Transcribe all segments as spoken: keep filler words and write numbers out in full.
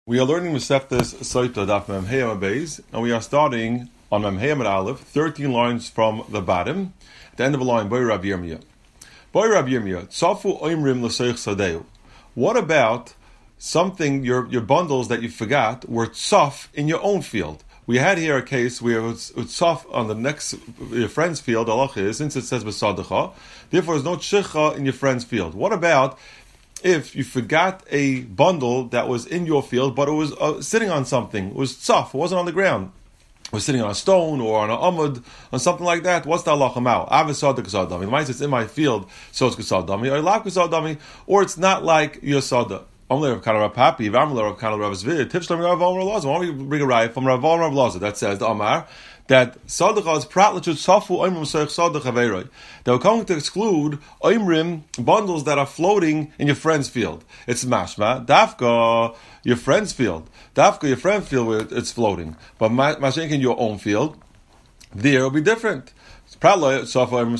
We are learning Masechtas Soita Daf Mem Hey Amud Beis, and we are starting on Mem Hey Amud Aleph, thirteen lines from the bottom, at the end of a line, Boy Rabbi Yirmiyah. Boy Rabbi Yirmiyah, Tzafu Oimrim L'Seich Sadeu. What about something, your your bundles that you forgot were tzaf in your own field? We had here a case where it's tzaf on the next, your friend's field, Allah is, since it says B'Sadacha, therefore there's no tshikha in your friend's field. What about if you forgot a bundle that was in your field, but it was uh, sitting on something, it was tzaf, it wasn't on the ground, it was sitting on a stone or on an amud, or something like that? What's the halacha now? Avisadak Kasadami. The mice it's in my field, so it's Kasadami, or Lav Kasadami, or it's not like your Sada. Only Rav Kana Rav Papi, Vamler Rav Kana Rav Zvid, Tivshlam Rav Omer Laza. Why don't we bring a raya from Rav Omer Rav Laza that says the Amar that Sadacha is pratlichut safu oimrim seich Sadacha veiroi. They were going to exclude oimrim bundles that are floating in your friend's field. It's mashma dafka your friend's field, dafka your friend's field where it's floating, but mashenk in your own field, there will be different. It sounds like in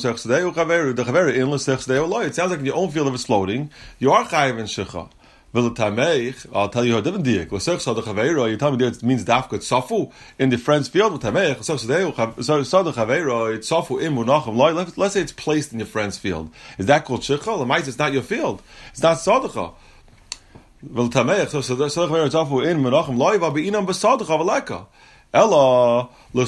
your own field if it's floating, you are chayiv in shecha. I'll tell you a different diak. You tell me there it means dafka tzafu in the friend's field. Let's say it's placed in your friend's field. Is that called shikha? The mice, it's not your field. It's not sadacha. Ella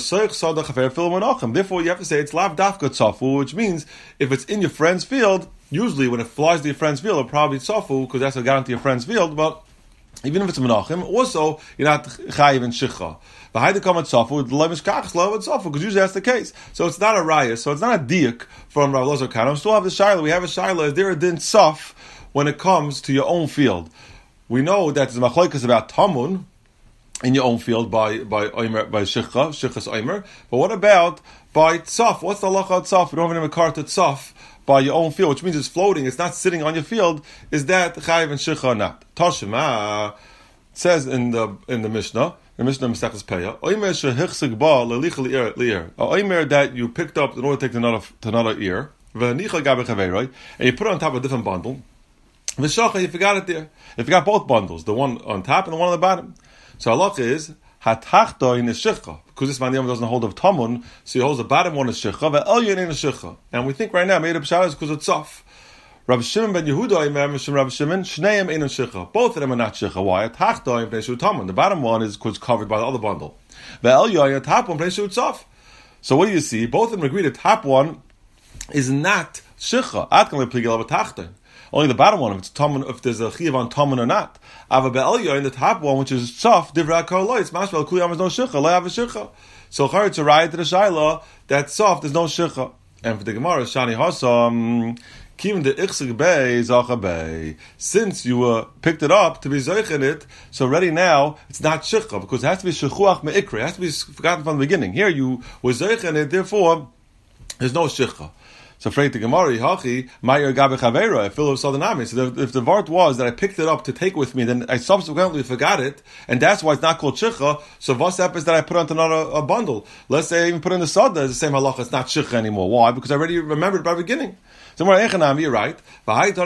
Therefore, you have to say it's lav dafka tzafu, which means if it's in your friend's field, usually when it flies to your friend's field, it'll probably tzafu because that's what got into your friend's field. But even if it's menachim, also you're not chayiv in shicha. But how to come at tzafu? The lemish kachs love at tzafu because usually that's the case. So it's not a raya. So it's not a diak from Rav Lozer Kana. We still have the shaila. We have a shaila. Is there a din tzaf when it comes to your own field? We know that the machlokes about tamun in your own field by by oimer, by shicha shichas oimer. But what about by tzaf? What's the halacha of tzaf? We don't have any makar to tzaf by your own field, which means it's floating, it's not sitting on your field. Is that chayiv and shicha or not? Tashima says in the in the Mishnah, the Mishnah Mesechus Peah, oimer shehichsig ba lelicha li'ir, a oimer that you picked up in order to take to another to another ear, v'nicha gabe chaveroi, and you put it on top of a different bundle. V'shacha, you forgot it there. You forgot both bundles, the one on top and the one on the bottom. So halacha is hatachtoin is shicha, because this man doesn't hold of tamun, so he holds the bottom one is shicha, ve'elyon in is shicha. And we think right now made up shalas because it's tzaf. Rabbi Shimon ben Yehuda, Imam Rabbi Shimon, shneim in shicha. Both of them are not shicha. Why? Hatachtoin pneishu tamun. The bottom one is covered by the other bundle. Ve'elyon, the top one pneishu tzaf. So what do you see? Both of them agree the top one is not shicha. Atkan lepligel v'tachtoin. Only the bottom one, if it's tamun, if there's a chiyuv on tamun or not. Ava be'elyo in the top one, which is tzaf, divrei kol it's mashmal kuyam is no shicha, lo have a shicha. So char it's a riot to the shaila that tzaf there's no shicha. And for the Gemara, shani hasam kim de ichsig bei zacha bei. Since you uh, picked it up to be zoich in it, so already now it's not shicha because it has to be shechuach meikre. It has to be forgotten from the beginning. Here you were zoich in it, therefore there's no shicha. So afraid the Gemara, Hachi, Mayer Gabe Chavera, Philip Sadanami. So if the vart was that I picked it up to take with me, then I subsequently forgot it, and that's why it's not called Shicha. So what's happens that I put onto another a bundle? Let's say I even put in the Sada, it's the same halacha, it's not Shicha anymore. Why? Because I already remembered it by the beginning. So more Echanami, you're right. Because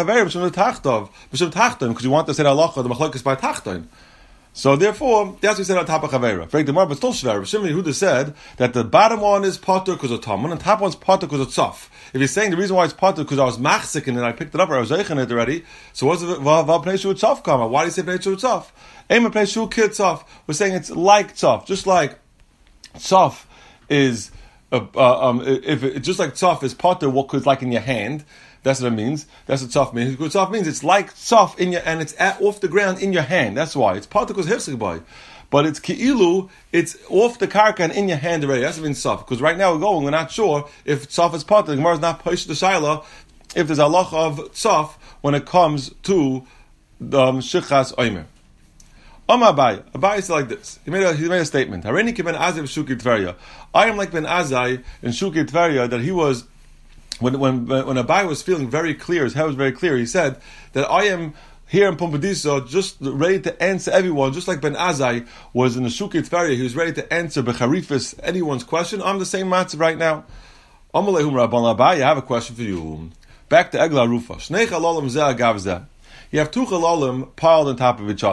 you want to say halacha, the machlokes by Tachton. So therefore, that's what we said on top of Chavera. Frank Demar, but still Shver. Shimon Yehuda said that the bottom one is potter because of Tamun, and the top one's potter because of Tzaf. If you're saying the reason why it's potter because I was machzik in it, I picked it up or I was zeichen it already, so what's the Pnei Tzaf come? Why do you say Pnei Tzaf? Aim Pnei Kid Tzaf. We're saying it's like Tzaf, just like Tzaf is, uh, uh, um, if it, just like Tzaf is potter, what could like in your hand. That's what it means. That's what tzaf means. What tzaf means, it's like tzaf in your, and it's at, off the ground in your hand. That's why. It's particles hefsek boy. But it's ki'ilu, it's off the karka and in your hand already. That's what means tzaf. Because right now we're going, we're not sure if tzaf is part. The Gemara is not poish the shaila, if there's a halacha of tzaf when it comes to the um, shichas oimer. Omar Abai. Abai said like this. He made a, he made a statement. Hareini ki ben Azai v'shuki Tveria. I am like Ben Azai in Shuki Tveria, that he was, When when when Abai was feeling very clear, his head was very clear, he said that I am here in Pumbedisa just ready to answer everyone, just like Ben Azai was in the Shuki Tveria, he was ready to answer Becharifis, anyone's question. I'm the same matzah right now. Amalehum Rabban Abai, I have a question for you. Back to Egla Rufa. Shnei chalalim zeh agav zeh. You have two chalalim piled on top of each other.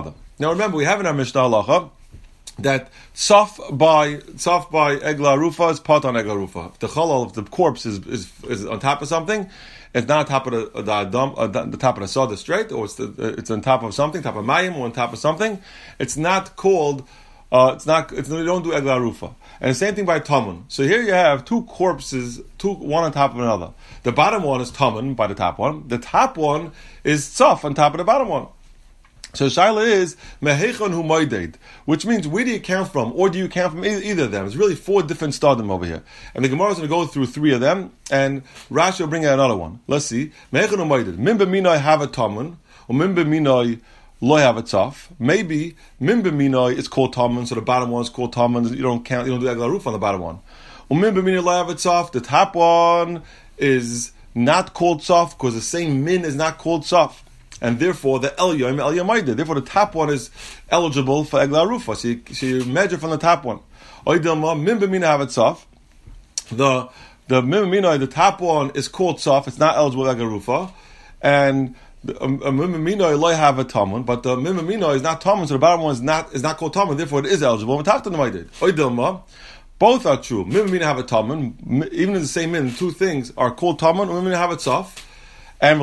Now remember, we have in our Mishnah halacha that tzaf by tzaf by egla rufa is part on egla rufa. If the chalal, if the corpse is, is is on top of something, it's not on top of the the, dump, uh, the top of the soda straight, or it's the, it's on top of something, top of mayim, or on top of something. It's not called. Uh, it's not. It's, you don't do egla rufa. And the same thing by tamun. So here you have two corpses, two one on top of another. The bottom one is tamun by the top one. The top one is tzaf on top of the bottom one. So shaila is mehechon hu moeded, which means where do you count from, or do you count from either, either of them? It's really four different stadim over here, and the Gemara is going to go through three of them, and Rashi will bring out another one. Let's see. Mehechon hu moeded. Min b'minoi have a tamun, or min b'minoi lo have a tzaf. Maybe min b'minoi is called tamun, so the bottom one is called tamun. You don't count. You don't do egla roof on the bottom one. Or min b'minoi lo have a tzaf. The top one is not called tzaf because the same min is not called tzaf. And therefore, the Elyoim, Elyomaida. Therefore, the top one is eligible for Egla Rufa. So you, so you measure from the top one. Oidilma, Mim B'mina have it tzaf. The the Mim B'mina, the top one is called tzaf. It's not eligible for Egla Rufa. And the um, Mim B'mina loy have a tamun, but the Mim B'mina is not tamun, so the bottom one is not is not called tamun. Therefore, it is eligible. Oidilma, both are true. Mim B'mina have a tamun. Even in the same min, two things are called tamun. Mim B'mina have a tzaf. And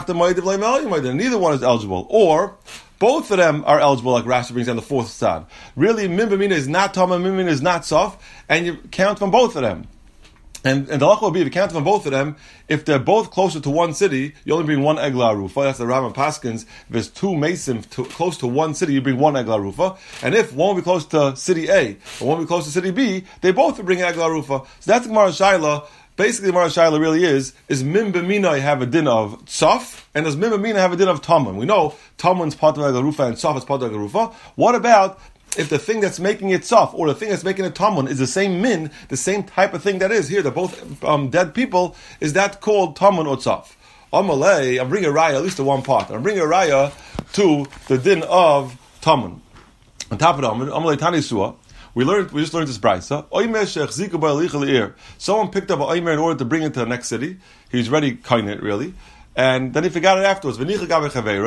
neither one is eligible. Or, both of them are eligible, like Rashi brings down the fourth side. Really, Min B'mina is not Tama, Min B'mina is not Sof, and you count from both of them. And, and the halacha will be, if you count from both of them, if they're both closer to one city, you only bring one Egla Rufa. That's the Rambam Paskins. If there's two Mason to, close to one city, you bring one Egla Rufa. And if one will be close to city A, and one will be close to city B, they both will bring Egla Rufa. So that's the Gemara Shaila. Basically, Mara Shaila really is, is Mim B'mina have a din of Tzaf, and does Mim B'mina have a din of Tamun? We know Tamun's part of Egla Rufa and Tzaf is part of Egla Rufa. What about if the thing that's making it Tzaf, or the thing that's making it Tamun, is the same min, the same type of thing that is here, they're both um, dead people, is that called Tamun or Tzaf? Amalei, I'm bringing a raya, at least to one part. I'm bringing a raya to the din of Tamun. On top of it, Amalei Tani Suah. We learned. We just learned this brayso. Someone picked up an oimer in order to bring it to the next city. He was ready, kind it really, and then he forgot it afterwards. And he put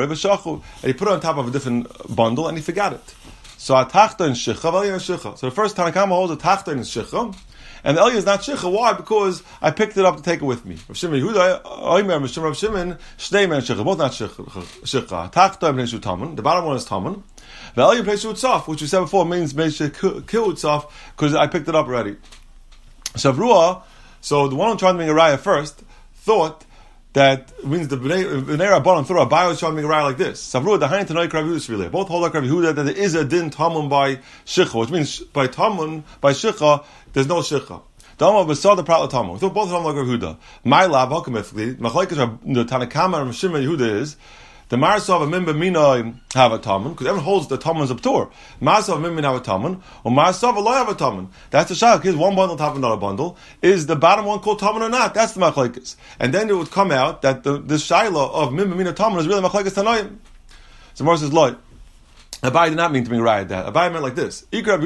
it on top of a different bundle, and he forgot it. So a tachta in shicha. So the first Tanakama holds a tachta in shicha, and the Eliyah is not shicha. Why? Because I picked it up to take it with me. Rav Shimon Yehuda, oimer, Rav Shimon, Shimon, shnei men shicha, both not shicha. Tachta and tamun. The bottom one is tamun. The Eliyah plays Utzaf, which we said before means kill Utzaf because I picked it up already. Shavrua, so the one who tried to make a raya first thought that means the Bnei Rabbanan thought Abaye was trying to make a raya like this. Shavrua, the Hain Tanoi Rav Yehuda really. Both hold like Rav Yehuda that there is a din tamun by shicha, which means by tamun by shicha there's no shicha. Dama besad the prat tamun. So both hold like Rav Yehuda. My lab alchemically, machlekes the Tanakama and Shimon Yehuda is. The Marasav and Min B'mina have a tamun, because everyone holds the tamun is a ptur. Marasav and Min B'mina have a tamun, or Marasav and Lo have a tamun. That's the shayla. Here's one bundle on top of another bundle. Is the bottom one called tamun or not? That's the machlekes. And then it would come out that the, the shayla of Min B'mina tamun is really machlekes tanoim. So Mara says, Lo. Abaye did not mean to bring right that. Abaye meant like this. If you hold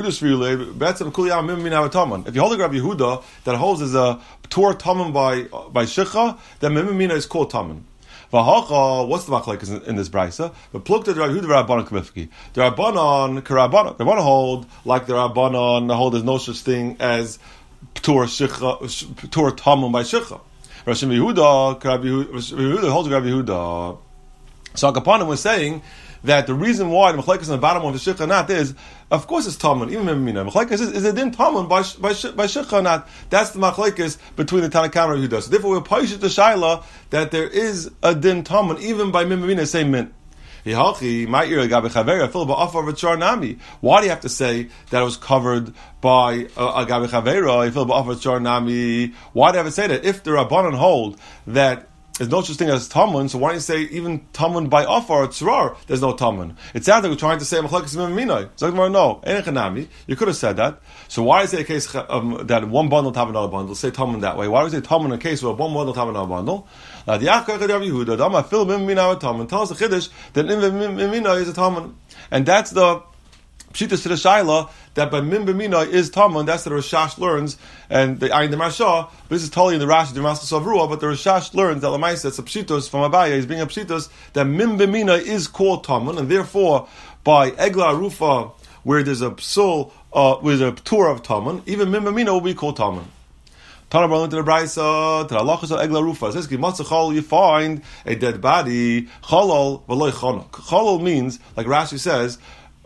the Rav Yehuda that holds as a ptur tamun by by shicha, then Min B'mina is called tamun. What's the machlekes in, in this brayso? But plug to the Rav Yehuda Rabbanon Kamifki. The Rabbanon Karabbanon. The Rabbanon hold like the Rabbanon hold. There's no such thing as ptur shicha, ptur tamun by shicha. Rav Yehuda, Rav Yehuda holds Rav Yehuda. So Akapanim was saying that the reason why the machlekes in the bottom of the shicha not is, of course, it's tamun. Even Mimina machlekes is, is it din tamun by by by shicha not? That's the machlekes between the Tanakama and Yehuda. So therefore, we're paishet the shaila that there is a din tamun even by Mimina same min. Why do you have to say that it was covered by a gabi chavera? Why do you have to say that if the Rabbanan hold that there's no such thing as tamun, so why don't you say even tamun by afar or tzrar, there's no tamun? It sounds like we're trying to say machlekes mimminoi. So no, enechanami. You could have said that. So why do you say a case um, that one bundle top another bundle? Say tamun that way. Why do you say tamun in a case where one bundle top another bundle? Now the Yachkach Rav Yehuda, Dama Phil Mimminoi tamun tells the chiddush that mimminoi is a tamun, and that's the Pshitas to the Shaila that by Min B'mina is Tamun. That's what the Rashash learns, and the Ayin the Marsha. But this is totally in the Rashi, the Master Savrua. But the Rashash learns that Lamaisa, it's a Pshitos from Abaye. He's being a Pshitos that Min B'mina is called Tamun, and therefore by Egla Rufa, where there's a psul, uh, with a tour of Taman, even Mimamina will be called Taman. Tana Barlin to the Braisa, to the Halachas of Egla Rufa. It says, you find a dead body, Chalal v'loy Chanuk. Chalal means, like Rashi says,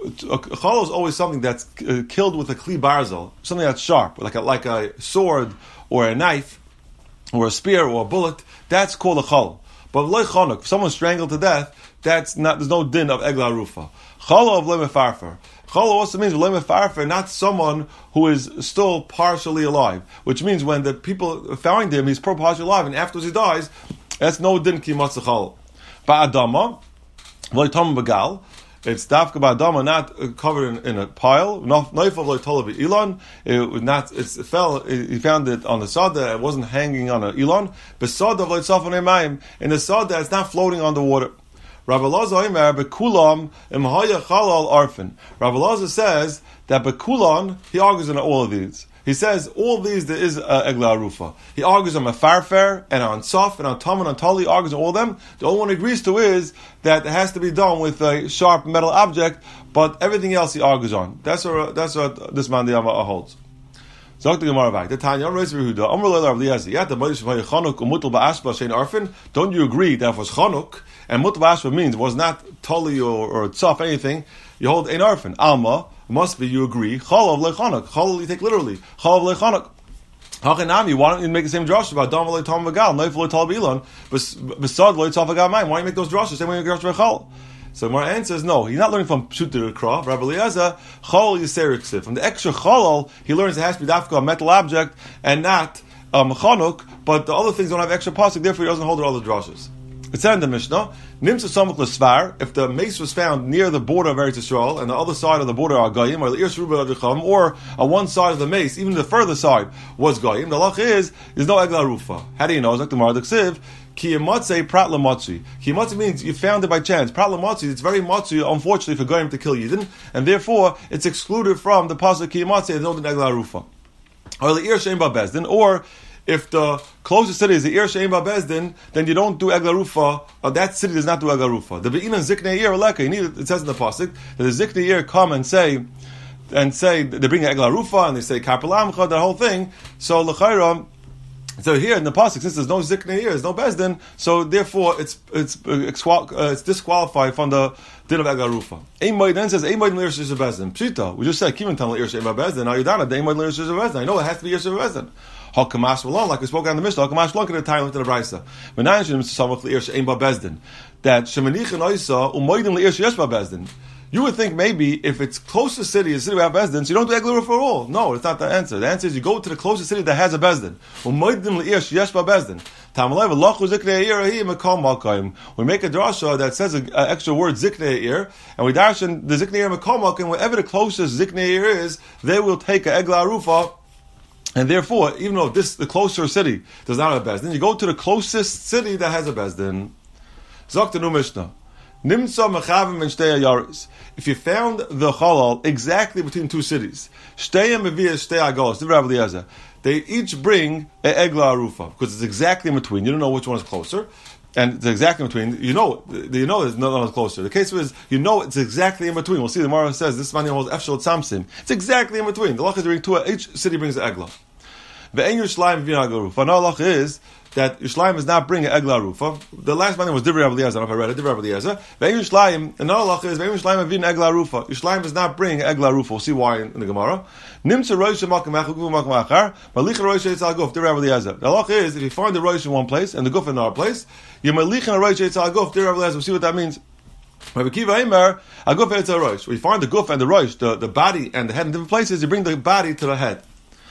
Chalal is always something that's uh, killed with a kli barzel, something that's sharp, like a, like a sword or a knife or a spear or a bullet. That's called a Chalal. But v'loy Chanuk, if someone's strangled to death, that's not. There's no din of Egla Rufa. Chalal of v'loy mefarfer. Chalal also means v'loy mefarfer, not someone who is still partially alive, which means when the people found him, he's partially alive, and afterwards he dies, that's no din ki matzah chalal. Ba'adama, v'loy tam begal, it's dafka ba'adama, not covered in, in a pile. Noif of v'loy tolav ilan, it was not. It's, it fell. He found it on the sada. It wasn't hanging on an ilan. Besada v'loy tzafon emayim, in the sada, it's not floating on the water. Rabbi Elazar Omer bekulam imhaya chalal arfin. Rabbi Elazar says that bekulam, he argues on all of these. He says all these there is uh, egla arufa. He argues on mefarfer and on sof and on tam and on tali. He argues on all of them. The only one he agrees to is that it has to be done with a sharp metal object, but everything else he argues on. That's what that's what this man the Yama holds. Zok the Gemara back. The Tanya Reis Yehuda Amar Leila Rav Eliezer. Yat the Moshe Vayich Chanuk Umutul Ba'ashba Shein Arfin. Don't you agree that if it was Chanuk and Mutal Ba'ashba means was not tali or or tzaf anything? You hold ein Arfin. Alma must be you agree. Chalav leChanuk. Chalav you take literally. Chalav leChanuk. Hachanami. Why don't you make the same drasha about Dam v'loy Tam v'gal Noif v'loy Tal v'Ilan Besad v'loy Tzaf v'gal Mayim? Why don't you make those drashas same way you make drasha v'chal? So my answer is no. He's not learning from Pshut to Kra. Rabbi Eliezer, Chalal Yiseriksiv. From the extra Chalal, he learns it has to be dafka a metal object and not um, Chanuk, but the other things don't have extra pasuk, therefore he doesn't hold the other drashas. It said in the Mishnah, Nimtza Samuk L'Svar, if the mace was found near the border of Eretz Yisrael, and the other side of the border are Goyim, or the Irsh Ruba Avicham, or on one side of the mace, even the further side, was Goyim, the lach is, there's no Egla Rufa. How do you know? It's like the Marduk Siv, Ki Yematzei Prat L'Matzi. Ki Yematzei means you found it by chance. Prat L'Matzi, it's very Matzi, unfortunately, for Goyim to kill Yidin, and therefore, it's excluded from the pasuk Ki Yematzei, there's no Egla Rufa. Or the Irsh Ein Ba Bezdin, or if the closest city is the Ir Shein Ba Bezdin, then you don't do Egla Rufa. Uh, that city does not do Egla Rufa. The Be'inan Ziknei Ir Leka. You need it says in the pasuk that the Ziknei Ir come and say, and say they bring Egla Rufa and they say Kapelamcha, that whole thing. So L'chayra. So here in the pasuk, since there's no Ziknei Ir, there's no Bezdin, so therefore it's it's uh, it's disqualified from the din of Egla Rufa. Ein then says Ein Moed L'Ir Shein Ba Bezdin. Pshita. We just said Kivan Tam L'Ir Shein Ba Bezdin. Now you're done. Ein Moed L'Ir Shein Ba Bezdin. I know it has to be Ir Shein Ba Bezdin. Hakamash Malon, like we spoke on the Mishnah, Hakamash Malon can tie into the Brisa. When I mentioned Samach L'Ir Shein Ba Bezdin, that Shemanich and Isa Umoidim L'Ir Sheyesh Ba Bezdin. You would think maybe if it's closest city, a city without Bezdin, so you don't do Egla Rufa at all. No, it's not the answer. The answer is you go to the closest city that has a Bezdin. Umoidim L'Ir Sheyesh Ba Bezdin. Tamalev Lachu Ziknei Ir Ahi Mekam Malkaim. We make a drasha that says an extra word Ziknei Ir, and we darshan the Ziknei Ir Mekam Malkaim. Wherever the closest Ziknei Ir is, they will take a Egla Rufa. And therefore, even though this the closer city does not have a Bezdin, you go to the closest city that has a Bezdin. Zok the new Mishnah. Nimtza mechavim and shtei yaris. If you found the Chalal exactly between two cities, shtei mevia shtei agos, Rabbi Eliezer, they each bring a egla arufa because it's exactly in between. You don't know which one is closer, and it's exactly in between. You know, you know, there's none is closer. The case is, you know, it's exactly in between. We'll see. The Gemara says this man holds efshel tzamsim. It's exactly in between. The lach is bring two. Each city brings the egla. The ein Yerushalayim v'yin egla arufa. Another lach is that Yerushalayim is not bringing egla arufa. The last man was Divrei Rabbi Eliezer. I don't know if I read it. Divrei Rabbi Eliezer. The ein Yerushalayim. Another lach is the ein Yerushalayim v'yin egla arufa. Yerushalayim is not bringing egla arufa. We'll see why in, in the Gemara. Nimtza roisha makam echad gufu makam achar. Malicha roisha yitzal guf. Divrei Rabbi Eliezer. The lach is if you find the roish in one place and the guf in another place, you malicha roisha yitzal guf. Divrei Rabbi Eliezer. We'll see what that means. Rabbi Kiva Eimer, a guf yitzal roish. We find the guf and the roish, the, the body and the head in different places. You bring the body to the head.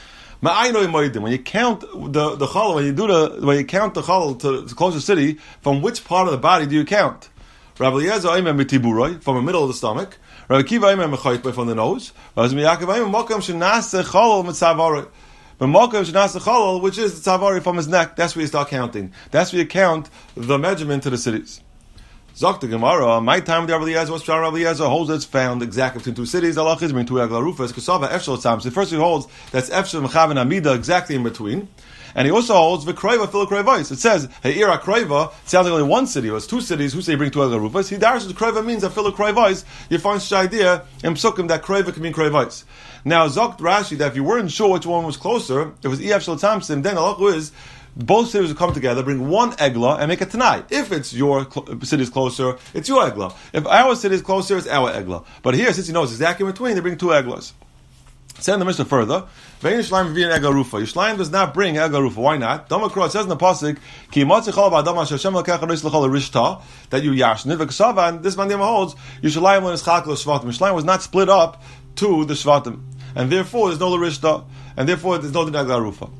When you count the the chalal, when you do the when you count the chalal to the closest city, from which part of the body do you count? Rabbi Eliezer Eimer mitiburoi, from the middle of the stomach. Rabbi Kiva Eimer mechayt from the nose. Rabbi Yaakov Eimer makam shenase chalal mitzavaroi. But makam shenase chalal, which is the tzavari from his neck, that's where you start counting. That's where you count the measurement to the cities. Zok the Gemara, my time with Rabbi Eliezer, what's Rabbi Eliezer holds it's found exactly between two cities. Allah is between two egla rufas. Kasava efshel tzam. So first he holds that's efshel mechav and amida exactly in between, and he also holds v'krayva filokrayvais. It says he'ira krayva sounds like only one city. It was two cities. Who say bring two egla rufas? He darshes krayva means that filokrayvais. You find such idea in psukim that krayva can mean krayvais. Now Zok Rashi that if you weren't sure which one was closer, it was efshel tzamsim. Then Allah is. Both cities will come together, bring one egla, and make a tanai. If it's your cl- city is closer, it's your egla. If our city is closer, it's our egla. But here, since you know it's exactly in between, they bring two eglas. Send the Mishnah further. Vein Yishlayim v'yin egla rufa. Yishlayim does not bring egla rufa. Why not? Damakro, it says in the pasuk, Ki matzi chol ba'adam Hashem l'kech haris l'chol rishta, that you yashnit v'kasava, and this man holds, Yishlayim l'nischak l'shvatim. Yishlayim was not split up to the shvatim. And therefore, there's no l'rishta. And therefore, there's no dinag rufa.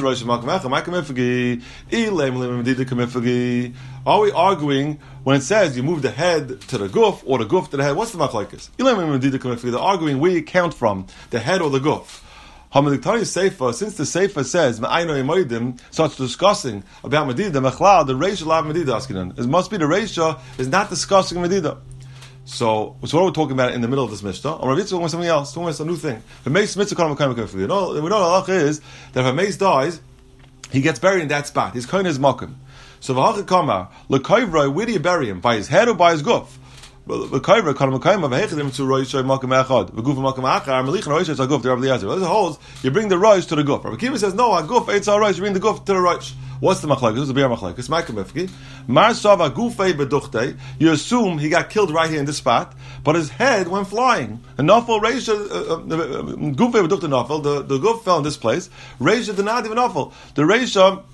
Are we arguing when it says you move the head to the guf or the guf to the head? What's the machlekes? They're arguing where you count from, the head or the guf. Since the Sefer says starts discussing about medida, the reisha lav medida askinan. It must be the reisha is not discussing medida. So, so what are we talking about in the middle of this Mishnah? Or Rav Yitzchak talking about something else, talking about some new thing. If Mace you know, we know the halacha is that if Mace dies, he gets buried in that spot. His kohen is makom. So v'hacha kamar l'koivra, where do you bury him? By his head or by his guf? L'koivra kanam l'koivra v'hechedim to roishay makom echad v'guf makom achar melichan roishay to guf. The Rabbi Eliezer. As it holds, you bring the roish to the guf. Rabbi Kiva says no, a guf eitz al roish. You bring the guf to the roish. What's the machlekes? This is the beer machlekes. My kamifki. Mar sava gufei beduchte. You assume he got killed right here in this spot, but his head went flying. And nafel reisha gufei beduchte nafel. The the guf fell in this place. Reisha did not even nafel. The reisha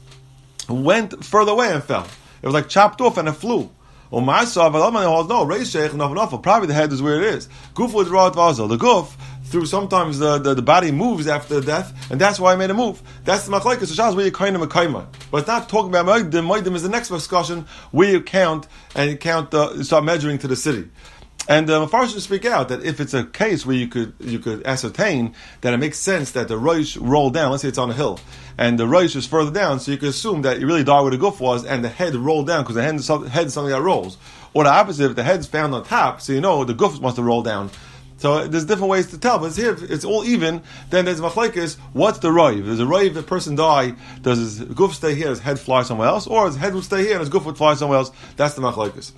went further away and fell. It was like chopped off and it flew. Or Mar sava holds no reisha nafel nafel. Probably the head is where it is. Guf was rat vazel. The guf. Through sometimes the, the, the body moves after death, and that's why I made a move. That's the machlekes. So Shas where you kind of a kaima, but it's not talking about moedim. Moedim is the next discussion where you count and you count, uh, you start measuring to the city. And uh, Mepharshim speak out that if it's a case where you could you could ascertain that it makes sense that the roish rolled down. Let's say it's on a hill, and the roish is further down, so you could assume that you really died where the guf was, and the head rolled down because the head is something that rolls. Or the opposite, if the head's found on top, so you know the guf must have rolled down. So there's different ways to tell, but it's here, if it's all even, then there's machlekes, what's the roiv? There's a roiv, if a person die, does his guf stay here, his head fly somewhere else, or his head would stay here and his guf would fly somewhere else? That's the machlekes.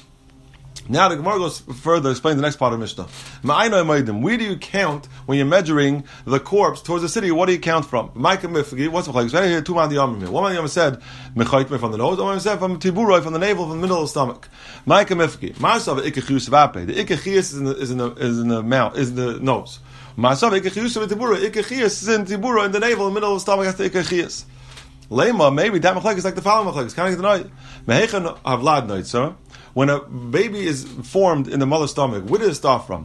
Now the Gemara goes further, explain the next part of Mishnah. Where do you count when you're measuring the corpse towards the city? What do you count from? What's the machlekes? Right here, two man the here. One man said mechaytme from the nose, one man said from tiburoi, from the navel, from the middle of the stomach. Ma'ika mifki. Ma'asav ikechius vape. The ikechius is in the is in the is in the mouth, is in the nose. Ma'asav ikechius v'tibura. Ikechius is in tibura, in the navel, in the middle of the stomach. That's the ikechius. Lema, maybe that machlekes is like the following machlekes. Can I get the night? Mehechan havlad night, sir. When a baby is formed in the mother's stomach, where does it start from?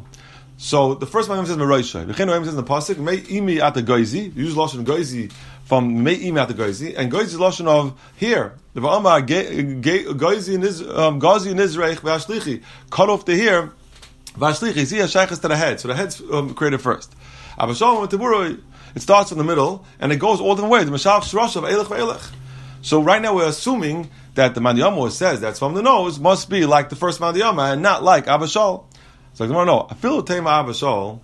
So the first one says Meroisha. The Chinoi says in the pasuk, Mei imi at the goizi. Use lashon goizi from Mei imi at the goizi, and goizi is lashon of here. The va'ama goizi in his goizi in Israel v'ashlichi cut off the hair v'ashlichi. See a shaykhs to the head, so the head's um, created first. Abashalom tiburoi. It starts from the middle and it goes all the way. The mashav shrosh of elech v'elech. So right now we're assuming that the Mandiyama says that's from the nose must be like the first Mandiyama and not like Abashal. So like, no, I feel tema Abashal.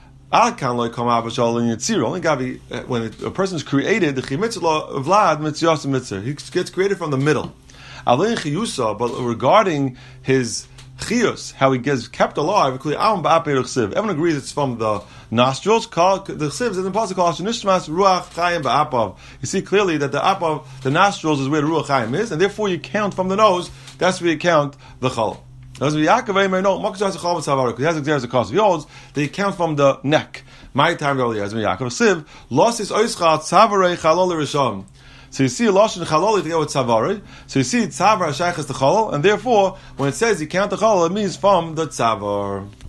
I can't like come Abashal in Yitzir. Only Gavi when a person is created, the Chimitzlah Vlad Mitzias Mitzir. He gets created from the middle. Alin Chiyusa, but regarding his Chiyus, how he gets kept alive, everyone agrees it's from the nostrils. The Chsiv is in the pasuk called Shenishmas Ruach Chayim Ba'apav. You see clearly that the apav, the nostrils, is where the Ruach Chayim is, and therefore you count from the nose. That's where you count the Chal. Because he has a cost. He holds they count from the neck. My time earlier as Yaakov Siv lost his oischa tzavarei chalol rishon. So you see lashon chalol together with tzavarei. So you see tzavar shaychas the chalol, and therefore when it says you count the chalol, it means from the tzavar.